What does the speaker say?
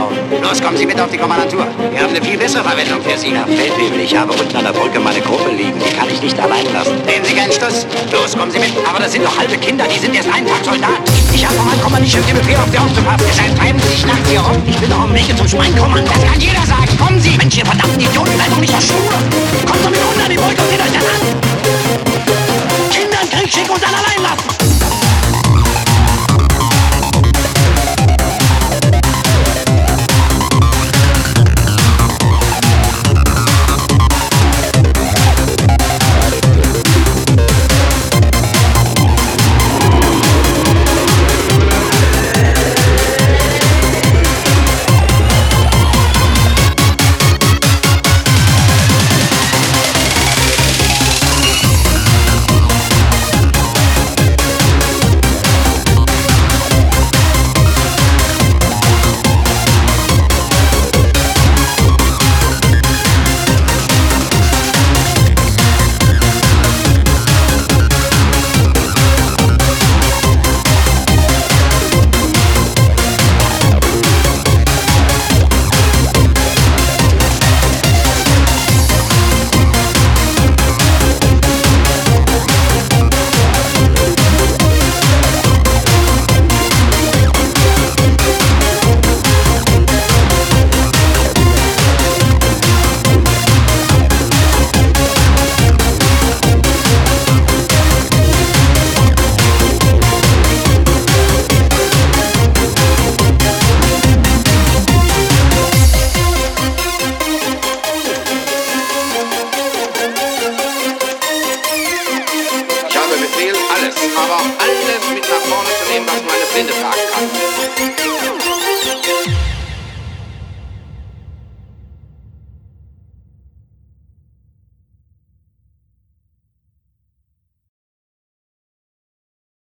Uniform. Los, kommen Sie mit auf die Kommandantur. Wir haben eine viel bessere Verwendung für Sie. Herr Feldwebel, ich habe unten an der Brücke meine Gruppe liegen. Die kann ich nicht allein lassen. Nehmen Sie keinen Stuss. Los, kommen Sie mit. Aber das sind doch halbe Kinder. Die sind erst einen Tag Soldat. Ich habe von meinem Kommandant den Befehl, auf Sie aufzupassen. Deshalb treiben Sie sich nachts hier rum. Ich bin doch am Wege zum Schweinkommand. Das kann jeder sagen. Kommen Sie. Mensch, ihr verdammten Idioten, seid doch nicht so stur. Kommt doch mit unten an die Brücke und seht euch das an. Kinder in Krieg schicken und dann allein lassen.